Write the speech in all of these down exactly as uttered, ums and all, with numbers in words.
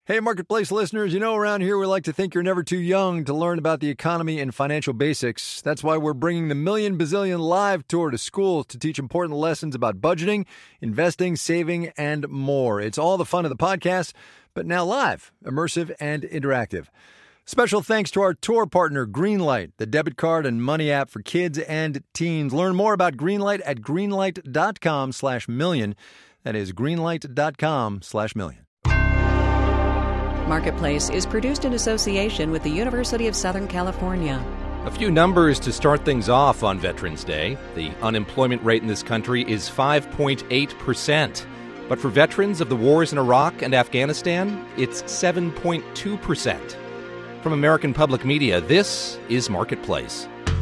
Hey, Marketplace listeners, you know around here we like to think you're never too young to learn about the economy and financial basics. That's why we're bringing the Million Bazillion Live Tour to schools to teach important lessons about budgeting, investing, saving, and more. It's all the fun of the podcast, but now live, immersive, and interactive. Special thanks to our tour partner, Greenlight, the debit card and money app for kids and teens. Learn more about Greenlight at greenlight.com slash million. That is greenlight.com slash million. Marketplace is produced in association with the University of Southern California. A few numbers to start things off on Veterans Day. The unemployment rate in this country is five point eight percent. But for veterans of the wars in Iraq and Afghanistan, it's seven point two percent. From American Public Media, this is Marketplace.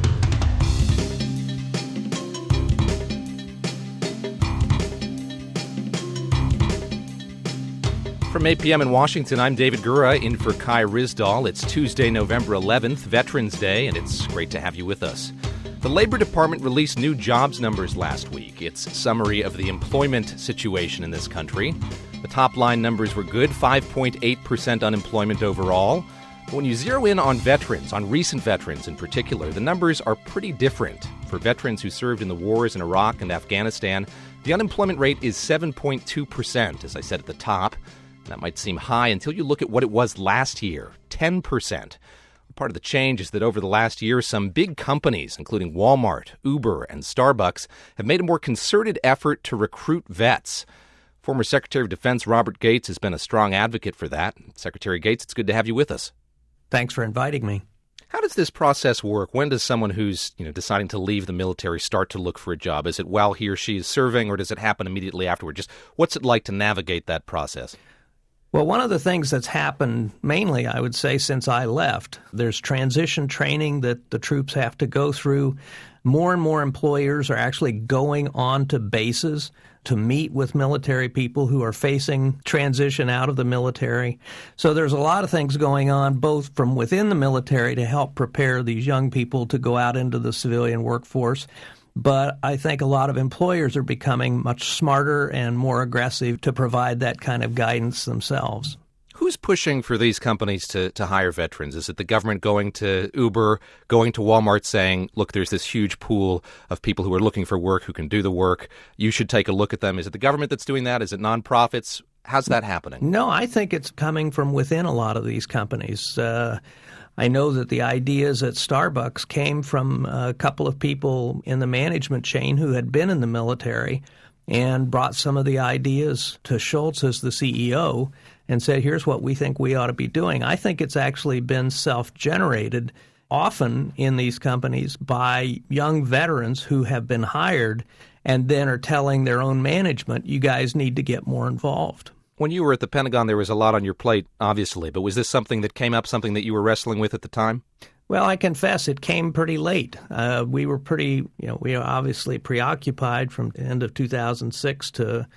From eight p.m. in Washington, I'm David Gura, in for Kai Ryssdal. It's Tuesday, November eleventh, Veterans Day, and it's great to have you with us. The Labor Department released new jobs numbers last week. Its summary of the employment situation in this country. The top-line numbers were good, five point eight percent unemployment overall. But when you zero in on veterans, on recent veterans in particular, the numbers are pretty different. For veterans who served in the wars in Iraq and Afghanistan, the unemployment rate is seven point two percent, as I said at the top. That might seem high until you look at what it was last year, ten percent. Part of the change is that over the last year, some big companies, including Walmart, Uber, and Starbucks, have made a more concerted effort to recruit vets. Former Secretary of Defense Robert Gates has been a strong advocate for that. Secretary Gates, it's good to have you with us. Thanks for inviting me. How does this process work? When does someone who's, you know, deciding to leave the military start to look for a job? Is it while he or she is serving, or does it happen immediately afterward? Just what's it like to navigate that process? Well, one of the things that's happened mainly, I would say, since I left, there's transition training that the troops have to go through. More and more employers are actually going on to bases to meet with military people who are facing transition out of the military. So there's a lot of things going on, both from within the military to help prepare these young people to go out into the civilian workforce. But I think a lot of employers are becoming much smarter and more aggressive to provide that kind of guidance themselves. Who's pushing for these companies to, to hire veterans? Is it the government going to Uber, going to Walmart saying, look, there's this huge pool of people who are looking for work, who can do the work. You should take a look at them. Is it the government that's doing that? Is it nonprofits? How's that happening? No, I think it's coming from within a lot of these companies. Uh, I know that the ideas at Starbucks came from a couple of people in the management chain who had been in the military and brought some of the ideas to Schultz as the C E O and said, here's what we think we ought to be doing. I think it's actually been self-generated often in these companies by young veterans who have been hired and then are telling their own management, you guys need to get more involved. When you were at the Pentagon, there was a lot on your plate, obviously, but was this something that came up, something that you were wrestling with at the time? Well, I confess it came pretty late. Uh, we were pretty, you know, we were obviously preoccupied from the end of two thousand six to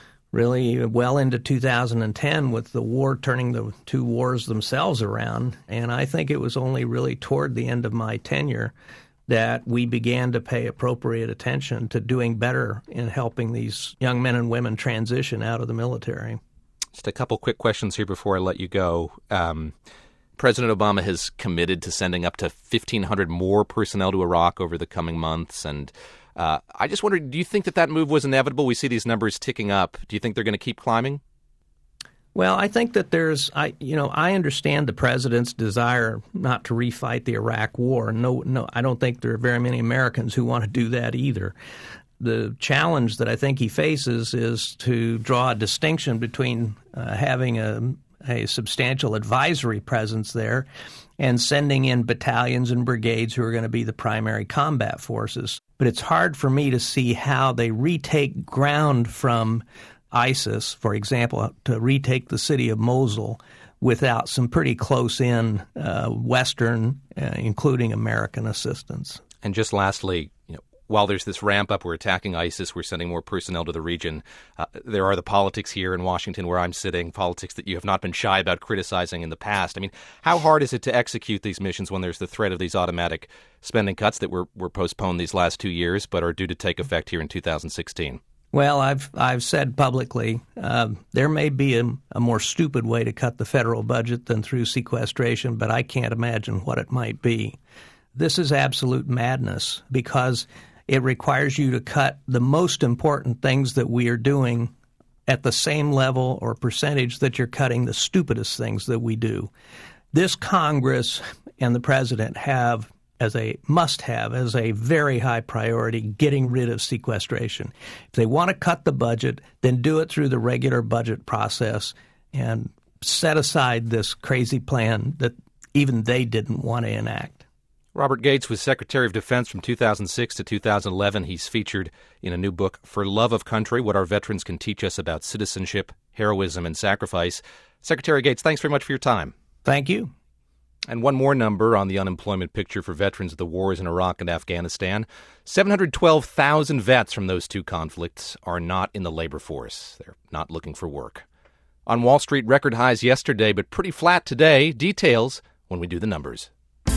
really well into two thousand ten with the war turning the two wars themselves around. And I think it was only really toward the end of my tenure that we began to pay appropriate attention to doing better in helping these young men and women transition out of the military. Just a couple quick questions here before I let you go. Um, President Obama has committed to sending up to fifteen hundred more personnel to Iraq over the coming months. And uh, I just wondered, do you think that that move was inevitable? We see these numbers ticking up. Do you think they're going to keep climbing? Well, I think that there's, I you know, I understand the president's desire not to refight the Iraq War. No, no, I don't think there are very many Americans who want to do that either. The challenge that I think he faces is to draw a distinction between uh, having a, a substantial advisory presence there and sending in battalions and brigades who are going to be the primary combat forces. But it's hard for me to see how they retake ground from ISIS, for example, to retake the city of Mosul without some pretty close-in uh, Western, uh, including American assistance. And just lastly, you know, while there's this ramp up, we're attacking ISIS, we're sending more personnel to the region, uh, there are the politics here in Washington where I'm sitting, politics that you have not been shy about criticizing in the past. I mean, how hard is it to execute these missions when there's the threat of these automatic spending cuts that were, were postponed these last two years but are due to take effect here in two thousand sixteen? Well, I've I've said publicly uh, there may be a, a more stupid way to cut the federal budget than through sequestration, but I can't imagine what it might be. This is absolute madness because it requires you to cut the most important things that we are doing at the same level or percentage that you're cutting the stupidest things that we do. This Congress and the president have as a must-have, as a very high priority, getting rid of sequestration. If they want to cut the budget, then do it through the regular budget process and set aside this crazy plan that even they didn't want to enact. Robert Gates was Secretary of Defense from two thousand six to two thousand eleven. He's featured in a new book, For Love of Country, What Our Veterans Can Teach Us About Citizenship, Heroism, and Sacrifice. Secretary Gates, thanks very much for your time. Thank you. And one more number on the unemployment picture for veterans of the wars in Iraq and Afghanistan. seven hundred twelve thousand vets from those two conflicts are not in the labor force. They're not looking for work. On Wall Street, record highs yesterday, but pretty flat today. Details when we do the numbers.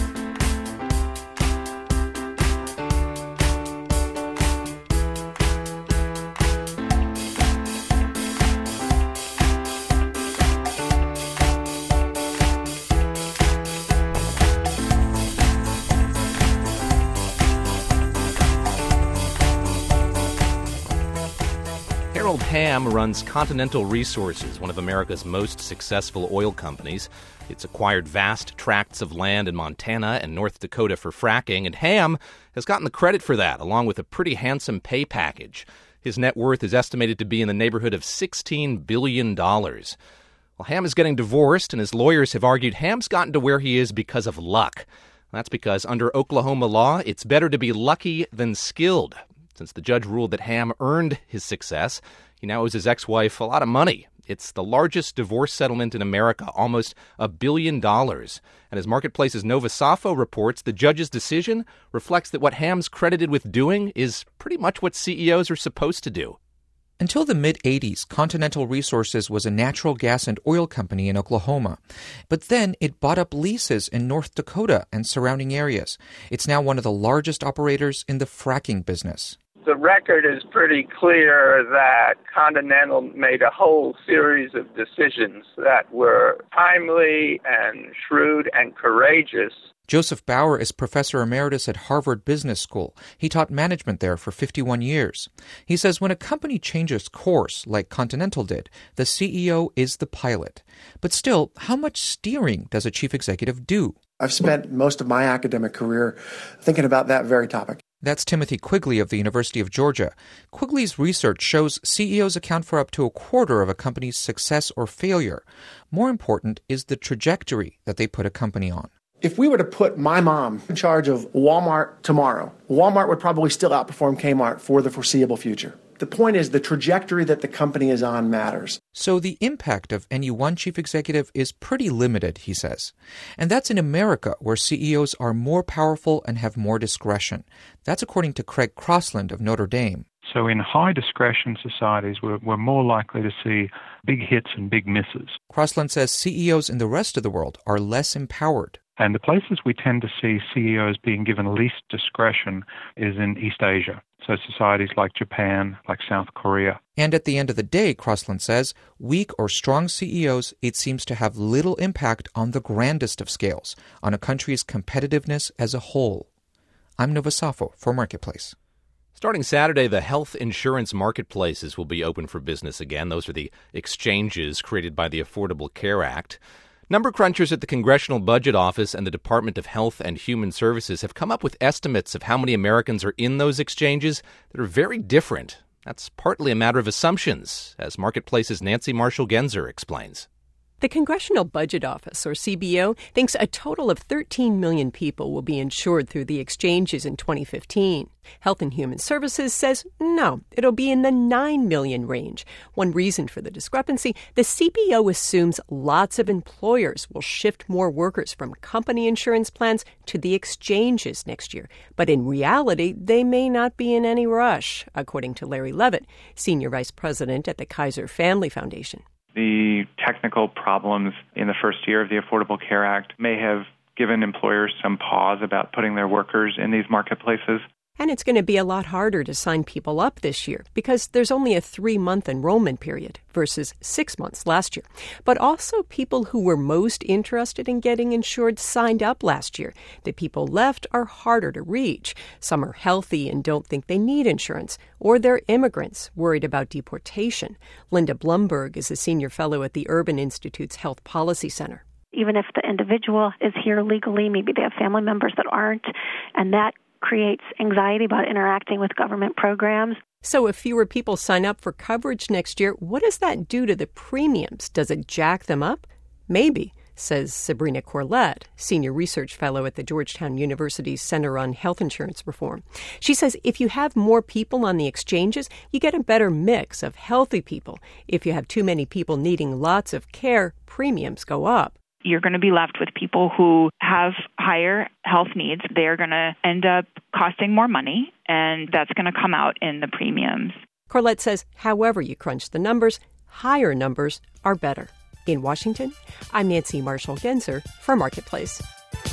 Harold Hamm runs Continental Resources, one of America's most successful oil companies. It's acquired vast tracts of land in Montana and North Dakota for fracking, and Hamm has gotten the credit for that, along with a pretty handsome pay package. His net worth is estimated to be in the neighborhood of sixteen billion dollars. Well, Hamm is getting divorced, and his lawyers have argued Hamm's gotten to where he is because of luck. That's because under Oklahoma law, it's better to be lucky than skilled. Since the judge ruled that Hamm earned his success, he now owes his ex-wife a lot of money. It's the largest divorce settlement in America, almost a billion dollars. And as Marketplace's Nova Safo reports, the judge's decision reflects that what Hamm's credited with doing is pretty much what C E Os are supposed to do. Until the mid-eighties, Continental Resources was a natural gas and oil company in Oklahoma. But then it bought up leases in North Dakota and surrounding areas. It's now one of the largest operators in the fracking business. The record is pretty clear that Continental made a whole series of decisions that were timely and shrewd and courageous. Joseph Bauer is professor emeritus at Harvard Business School. He taught management there for fifty-one years. He says when a company changes course, like Continental did, the C E O is the pilot. But still, how much steering does a chief executive do? I've spent most of my academic career thinking about that very topic. That's Timothy Quigley of the University of Georgia. Quigley's research shows C E Os account for up to a quarter of a company's success or failure. More important is the trajectory that they put a company on. If we were to put my mom in charge of Walmart tomorrow, Walmart would probably still outperform Kmart for the foreseeable future. The point is the trajectory that the company is on matters. So the impact of any one chief executive is pretty limited, he says. And that's in America, where C E Os are more powerful and have more discretion. That's according to Craig Crossland of Notre Dame. So in high discretion societies, we're, we're more likely to see big hits and big misses. Crossland says C E Os in the rest of the world are less empowered. And the places we tend to see C E Os being given least discretion is in East Asia. So societies like Japan, like South Korea. And at the end of the day, Crossland says, weak or strong C E Os, it seems to have little impact on the grandest of scales, on a country's competitiveness as a whole. I'm Nova Safo for Marketplace. Starting Saturday, the health insurance marketplaces will be open for business again. Those are the exchanges created by the Affordable Care Act. Number crunchers at the Congressional Budget Office and the Department of Health and Human Services have come up with estimates of how many Americans are in those exchanges that are very different. That's partly a matter of assumptions, as Marketplace's Nancy Marshall-Genzer explains. The Congressional Budget Office, or C B O, thinks a total of thirteen million people will be insured through the exchanges in twenty fifteen. Health and Human Services says no, it'll be in the nine million range. One reason for the discrepancy, the C B O assumes lots of employers will shift more workers from company insurance plans to the exchanges next year. But in reality, they may not be in any rush, according to Larry Levitt, Senior Vice President at the Kaiser Family Foundation. The technical problems in the first year of the Affordable Care Act may have given employers some pause about putting their workers in these marketplaces. And it's going to be a lot harder to sign people up this year because there's only a three-month enrollment period versus six months last year. But also people who were most interested in getting insured signed up last year. The people left are harder to reach. Some are healthy and don't think they need insurance, or they're immigrants worried about deportation. Linda Blumberg is a senior fellow at the Urban Institute's Health Policy Center. Even if the individual is here legally, maybe they have family members that aren't, and that creates anxiety about interacting with government programs. So if fewer people sign up for coverage next year, what does that do to the premiums? Does it jack them up? Maybe, says Sabrina Corlett, senior research fellow at the Georgetown University Center on Health Insurance Reform. She says if you have more people on the exchanges, you get a better mix of healthy people. If you have too many people needing lots of care, premiums go up. You're going to be left with people who have higher health needs. They're going to end up costing more money, and that's going to come out in the premiums. Corlett says, however you crunch the numbers, higher numbers are better. In Washington, I'm Nancy Marshall-Genzer for Marketplace.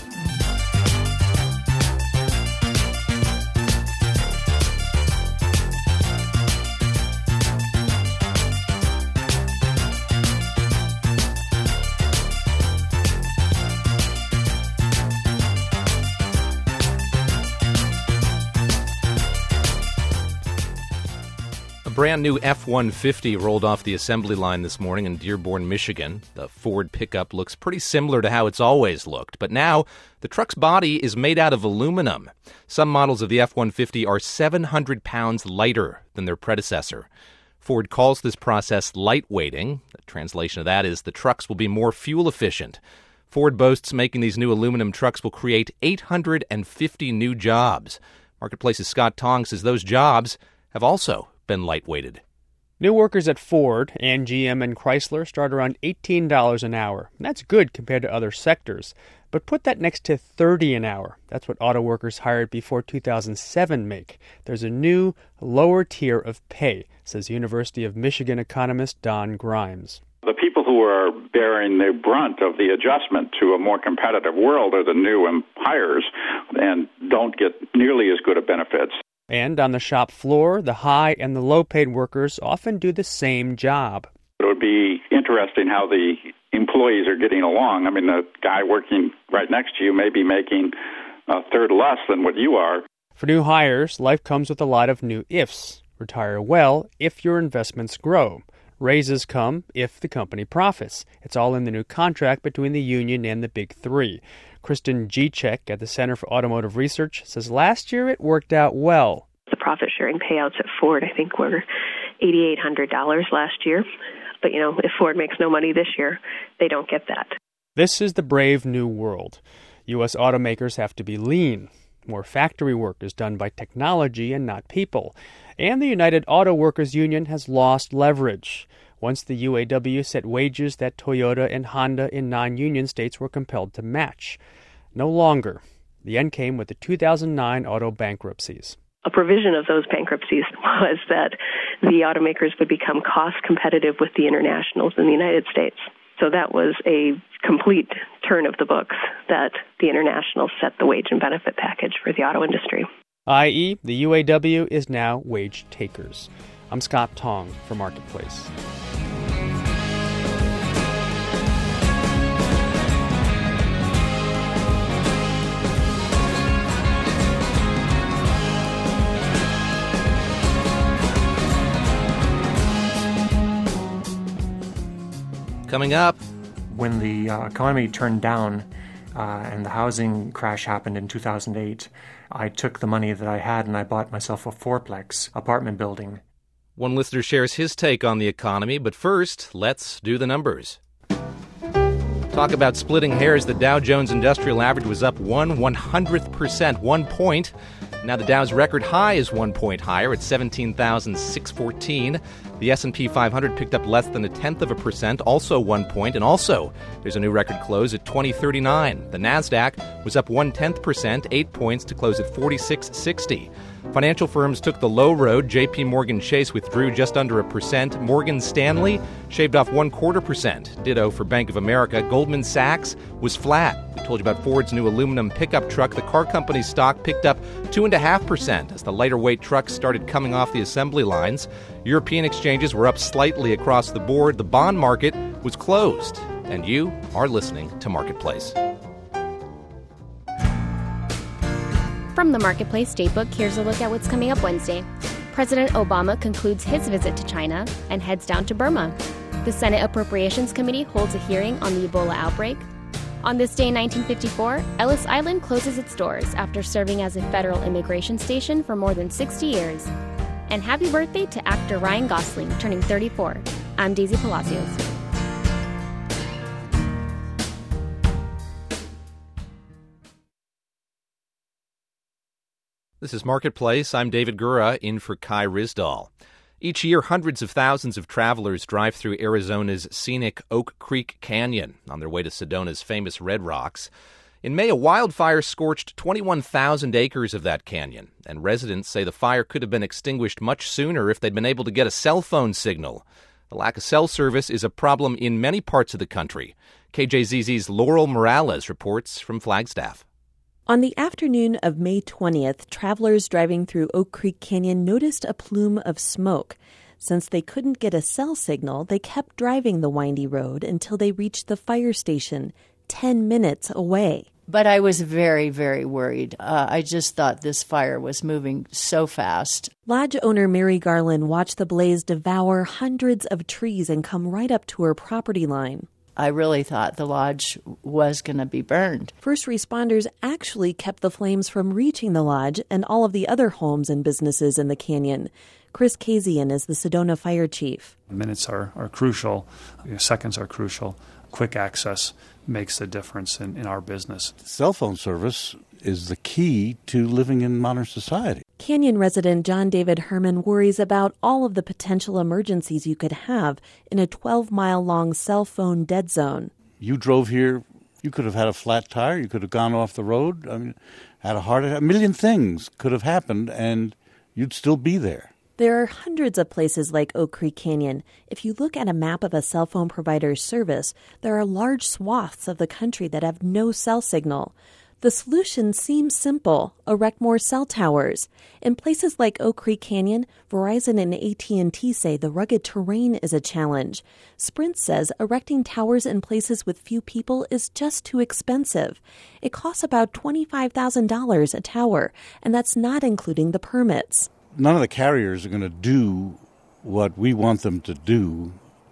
Brand new F one fifty rolled off the assembly line this morning in Dearborn, Michigan. The Ford pickup looks pretty similar to how it's always looked, but now the truck's body is made out of aluminum. Some models of the F one fifty are seven hundred pounds lighter than their predecessor. Ford calls this process lightweighting. The translation of that is the trucks will be more fuel efficient. Ford boasts making these new aluminum trucks will create eight hundred fifty new jobs. Marketplace's Scott Tong says those jobs have also been lightweighted. New workers at Ford and G M and Chrysler start around eighteen dollars an hour. That's good compared to other sectors. But put that next to thirty dollars an hour. That's what auto workers hired before two thousand seven make. There's a new, lower tier of pay, says University of Michigan economist Don Grimes. The people who are bearing the brunt of the adjustment to a more competitive world are the new hires and don't get nearly as good of benefits. And on the shop floor, the high and the low-paid workers often do the same job. It would be interesting how the employees are getting along. I mean, the guy working right next to you may be making a third less than what you are. For new hires, life comes with a lot of new ifs. Retire well if your investments grow. Raises come if the company profits. It's all in the new contract between the union and the Big Three. Kristen Gicek at the Center for Automotive Research says last year it worked out well. The profit-sharing payouts at Ford, I think, were eight thousand eight hundred dollars last year. But, you know, if Ford makes no money this year, they don't get that. This is the brave new world. U S automakers have to be lean. More factory work is done by technology and not people. And the United Auto Workers Union has lost leverage. Once the U A W set wages that Toyota and Honda in non-union states were compelled to match. No longer. The end came with the two thousand nine auto bankruptcies. A provision of those bankruptcies was that the automakers would become cost competitive with the internationals in the United States. So that was a complete turn of the books that the internationals set the wage and benefit package for the auto industry. that is, the U A W is now wage takers. I'm Scott Tong for Marketplace. Coming up, when the uh, economy turned down uh, and the housing crash happened in two thousand eight, I took the money that I had and I bought myself a fourplex apartment building. One listener shares his take on the economy, but first, let's do the numbers. Talk about splitting hairs. The Dow Jones Industrial Average was up one one hundredth percent, one point. Now the Dow's record high is one point higher at seventeen thousand six hundred fourteen. The S and P five hundred picked up less than a tenth of a percent, also one point. And also, there's a new record close at twenty thirty-nine. The NASDAQ was up one-tenth percent, eight points to close at forty-six sixty. Financial firms took the low road. J P. Morgan Chase withdrew just under a percent. Morgan Stanley shaved off one quarter percent. Ditto for Bank of America. Goldman Sachs was flat. We told you about Ford's new aluminum pickup truck. The car company's stock picked up two point five percent as the lighter weight trucks started coming off the assembly lines. European exchanges were up slightly across the board. The bond market was closed. And you are listening to Marketplace. From the Marketplace Datebook, here's a look at what's coming up Wednesday. President Obama concludes his visit to China and heads down to Burma. The Senate Appropriations Committee holds a hearing on the Ebola outbreak. On this day in nineteen fifty-four, Ellis Island closes its doors after serving as a federal immigration station for more than sixty years. And happy birthday to actor Ryan Gosling, turning thirty-four. I'm Daisy Palacios. This is Marketplace. I'm David Gura, in for Kai Ryssdal. Each year, hundreds of thousands of travelers drive through Arizona's scenic Oak Creek Canyon on their way to Sedona's famous Red Rocks. In May, a wildfire scorched twenty-one thousand acres of that canyon, and residents say the fire could have been extinguished much sooner if they'd been able to get a cell phone signal. The lack of cell service is a problem in many parts of the country. K J Z Z's Laurel Morales reports from Flagstaff. On the afternoon of May twentieth, travelers driving through Oak Creek Canyon noticed a plume of smoke. Since they couldn't get a cell signal, they kept driving the windy road until they reached the fire station, ten minutes away. But I was very, very worried. Uh, I just thought this fire was moving so fast. Lodge owner Mary Garland watched the blaze devour hundreds of trees and come right up to her property line. I really thought the lodge was going to be burned. First responders actually kept the flames from reaching the lodge and all of the other homes and businesses in the canyon. Chris Kazian is the Sedona fire chief. Minutes are, are crucial. Seconds are crucial. Quick access makes the difference in, in our business. Cell phone service is the key to living in modern society. Canyon resident John David Herman worries about all of the potential emergencies you could have in a twelve-mile-long cell phone dead zone. You drove here, you could have had a flat tire, you could have gone off the road, I mean, had a heart attack. A million things could have happened, and you'd still be there. There are hundreds of places like Oak Creek Canyon. If you look at a map of a cell phone provider's service, there are large swaths of the country that have no cell signal. The solution seems simple: erect more cell towers. In places like Oak Creek Canyon, Verizon and A T and T say the rugged terrain is a challenge. Sprint says erecting towers in places with few people is just too expensive. It costs about twenty-five thousand dollars a tower, and that's not including the permits. None of the carriers are going to do what we want them to do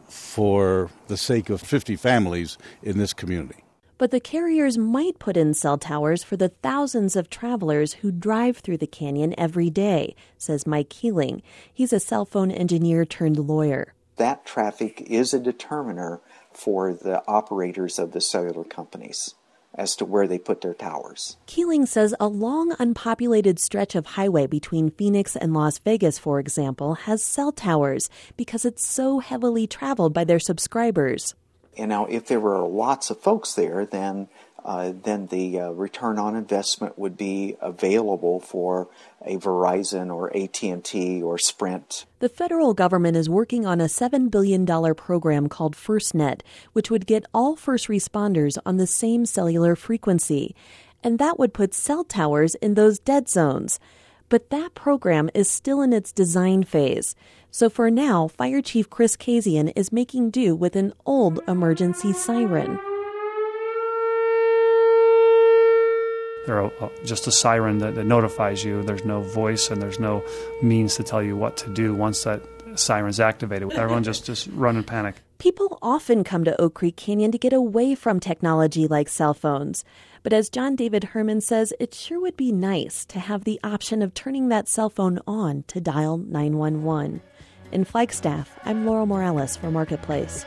for the sake of fifty families in this community. But the carriers might put in cell towers for the thousands of travelers who drive through the canyon every day, says Mike Keeling. He's a cell phone engineer turned lawyer. That traffic is a determiner for the operators of the cellular companies as to where they put their towers. Keeling says a long, unpopulated stretch of highway between Phoenix and Las Vegas, for example, has cell towers because it's so heavily traveled by their subscribers. And now, if there were lots of folks there, then uh, then the uh, return on investment would be available for a Verizon or A T and T or Sprint. The federal government is working on a seven billion dollars program called FirstNet, which would get all first responders on the same cellular frequency. And that would put cell towers in those dead zones. But that program is still in its design phase. So for now, Fire Chief Chris Kazian is making do with an old emergency siren. They're a, just a siren that, that notifies you. There's no voice and there's no means to tell you what to do once that siren's activated. Everyone just, just run in panic. People often come to Oak Creek Canyon to get away from technology like cell phones. But as John David Herman says, it sure would be nice to have the option of turning that cell phone on to dial nine one one. In Flagstaff, I'm Laurel Morales for Marketplace.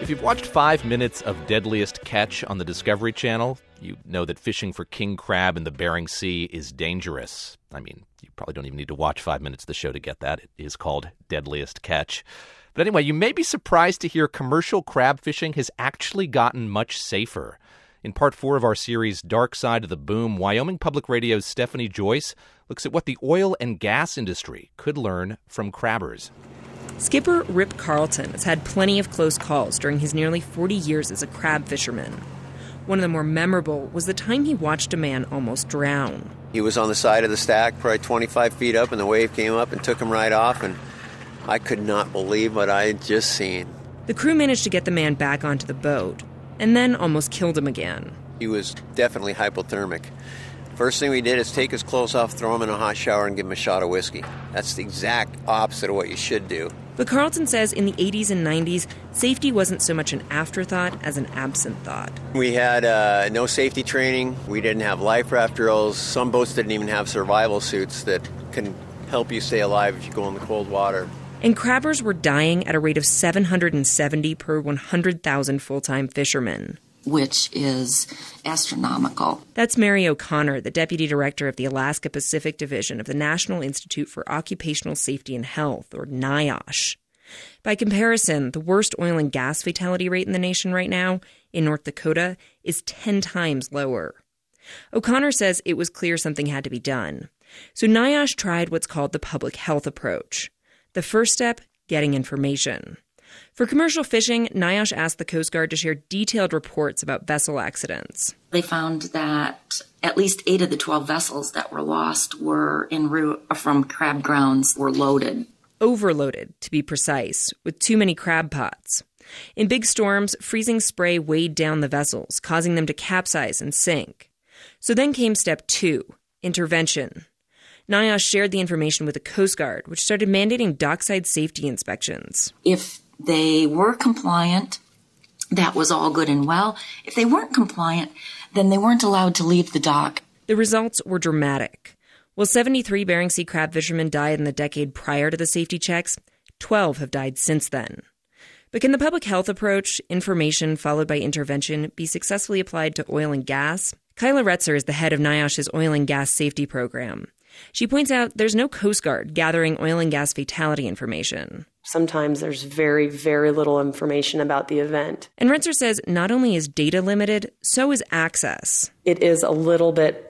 If you've watched five minutes of Deadliest Catch on the Discovery Channel, you know that fishing for king crab in the Bering Sea is dangerous. I mean, you probably don't even need to watch five minutes of the show to get that. It is called Deadliest Catch. But anyway, you may be surprised to hear commercial crab fishing has actually gotten much safer. In part four of our series, Dark Side of the Boom, Wyoming Public Radio's Stephanie Joyce looks at what the oil and gas industry could learn from crabbers. Skipper Rip Carlton has had plenty of close calls during his nearly forty years as a crab fisherman. One of the more memorable was the time he watched a man almost drown. He was on the side of the stack, probably twenty-five feet up, and the wave came up and took him right off, and I could not believe what I had just seen. The crew managed to get the man back onto the boat, and then almost killed him again. He was definitely hypothermic. First thing we did is take his clothes off, throw him in a hot shower, and give him a shot of whiskey. That's the exact opposite of what you should do. But Carlton says in the eighties and nineties, safety wasn't so much an afterthought as an absent thought. We had uh, no safety training. We didn't have life raft drills. Some boats didn't even have survival suits that can help you stay alive if you go in the cold water. And crabbers were dying at a rate of seven hundred seventy per one hundred thousand full-time fishermen, which is astronomical. That's Mary O'Connor, the Deputy Director of the Alaska Pacific Division of the National Institute for Occupational Safety and Health, or NIOSH. By comparison, the worst oil and gas fatality rate in the nation right now, in North Dakota, is ten times lower. O'Connor says it was clear something had to be done. So NIOSH tried what's called the public health approach. The first step, getting information. For commercial fishing, NIOSH asked the Coast Guard to share detailed reports about vessel accidents. They found that at least eight of the twelve vessels that were lost were en route from crab grounds were loaded. Overloaded, to be precise, with too many crab pots. In big storms, freezing spray weighed down the vessels, causing them to capsize and sink. So then came step two, intervention. NIOSH shared the information with the Coast Guard, which started mandating dockside safety inspections. If they were compliant, that was all good and well. If they weren't compliant, then they weren't allowed to leave the dock. The results were dramatic. While seventy-three Bering Sea crab fishermen died in the decade prior to the safety checks, twelve have died since then. But can the public health approach, information followed by intervention, be successfully applied to oil and gas? Kyla Retzer is the head of NIOSH's oil and gas safety program. She points out there's no Coast Guard gathering oil and gas fatality information. Sometimes there's very, very little information about the event. And Retzer says not only is data limited, so is access. It is a little bit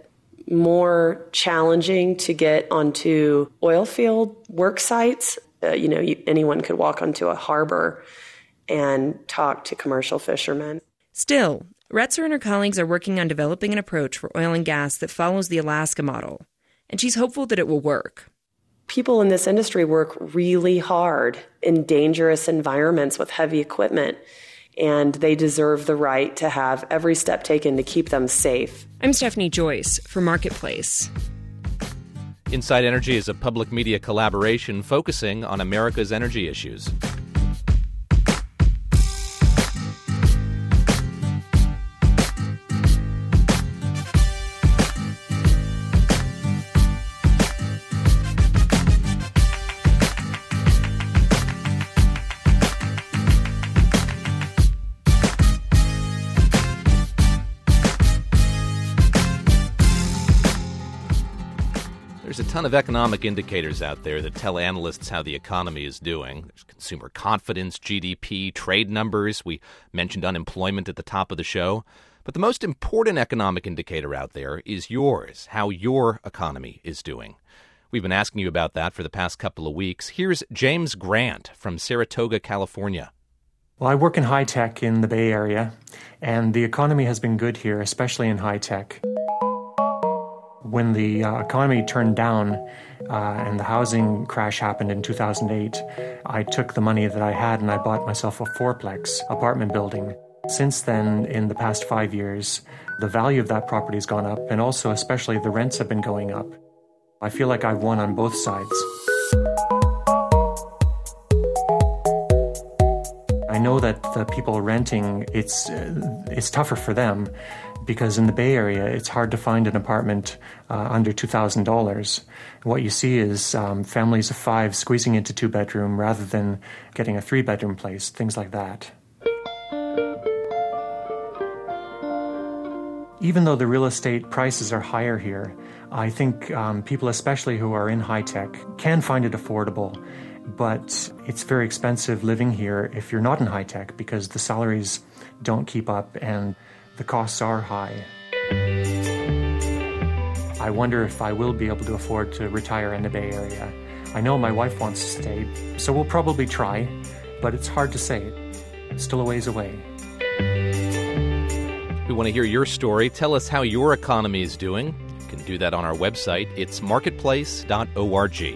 more challenging to get onto oil field work sites. Uh, you know, you, anyone could walk onto a harbor and talk to commercial fishermen. Still, Retzer and her colleagues are working on developing an approach for oil and gas that follows the Alaska model. And she's hopeful that it will work. People in this industry work really hard in dangerous environments with heavy equipment, and they deserve the right to have every step taken to keep them safe. I'm Stephanie Joyce for Marketplace. Inside Energy is a public media collaboration focusing on America's energy issues. There's a ton of economic indicators out there that tell analysts how the economy is doing. There's consumer confidence, G D P, trade numbers. We mentioned unemployment at the top of the show. But the most important economic indicator out there is yours, how your economy is doing. We've been asking you about that for the past couple of weeks. Here's James Grant from Saratoga, California. Well, I work in high tech in the Bay Area, and the economy has been good here, especially in high tech. When the uh, economy turned down uh, and the housing crash happened in two thousand eight, I took the money that I had and I bought myself a fourplex apartment building. Since then, in the past five years, the value of that property has gone up, and also especially the rents have been going up. I feel like I've won on both sides. I know that the people renting, it's uh, it's tougher for them, because in the Bay Area, it's hard to find an apartment uh, under two thousand dollars. What you see is um, families of five squeezing into two-bedroom rather than getting a three-bedroom place, things like that. Even though the real estate prices are higher here, I think um, people, especially who are in high tech, can find it affordable. But it's very expensive living here if you're not in high tech because the salaries don't keep up and the costs are high. I wonder if I will be able to afford to retire in the Bay Area. I know my wife wants to stay, so we'll probably try, but it's hard to say. It's still a ways away. We want to hear your story. Tell us how your economy is doing. You can do that on our website. It's marketplace dot org.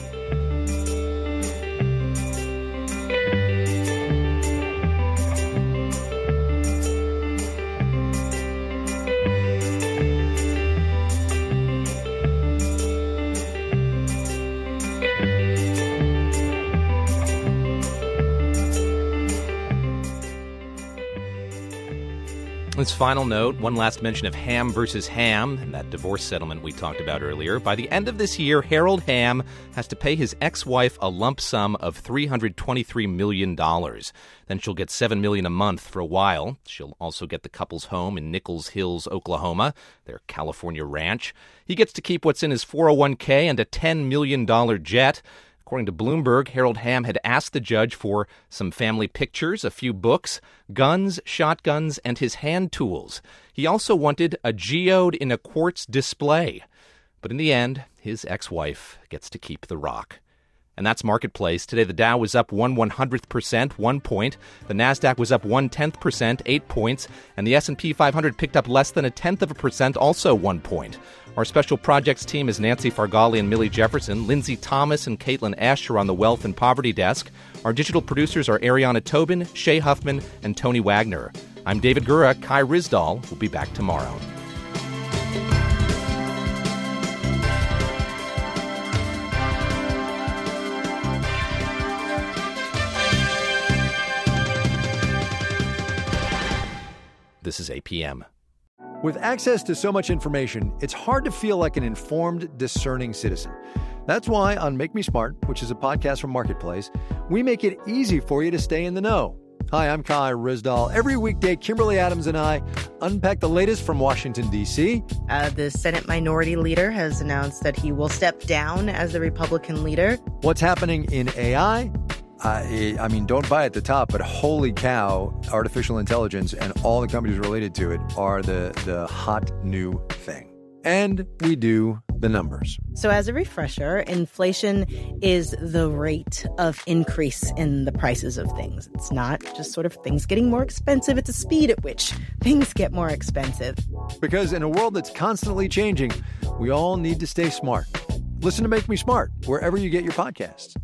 This final note, one last mention of Ham versus Ham, and that divorce settlement we talked about earlier. By the end of this year, Harold Ham has to pay his ex-wife a lump sum of three hundred twenty-three million dollars. Then she'll get seven million dollars a month for a while. She'll also get the couple's home in Nichols Hills, Oklahoma, their California ranch. He gets to keep what's in his four oh one k and a ten million dollars jet. According to Bloomberg, Harold Ham had asked the judge for some family pictures, a few books, guns, shotguns, and his hand tools. He also wanted a geode in a quartz display. But in the end, his ex-wife gets to keep the rock. And that's Marketplace. Today, the Dow was up one one-hundredth percent, one point. The NASDAQ was up one-tenth percent, eight points. And the S and P five hundred picked up less than a tenth of a percent, also one point. Our special projects team is Nancy Fargali and Millie Jefferson. Lindsay Thomas and Caitlin Esch are on the Wealth and Poverty Desk. Our digital producers are Ariana Tobin, Shay Huffman, and Tony Wagner. I'm David Gura. Kai Ryssdal will be back tomorrow. This is A P M. With access to so much information, it's hard to feel like an informed, discerning citizen. That's why on Make Me Smart, which is a podcast from Marketplace, we make it easy for you to stay in the know. Hi, I'm Kai Ryssdal. Every weekday, Kimberly Adams and I unpack the latest from Washington, D C Uh, the Senate Minority Leader has announced that he will step down as the Republican leader. What's happening in A I? Uh, I mean, don't buy at the top, but holy cow, artificial intelligence and all the companies related to it are the, the hot new thing. And we do the numbers. So as a refresher, inflation is the rate of increase in the prices of things. It's not just sort of things getting more expensive. It's the speed at which things get more expensive. Because in a world that's constantly changing, we all need to stay smart. Listen to Make Me Smart wherever you get your podcasts.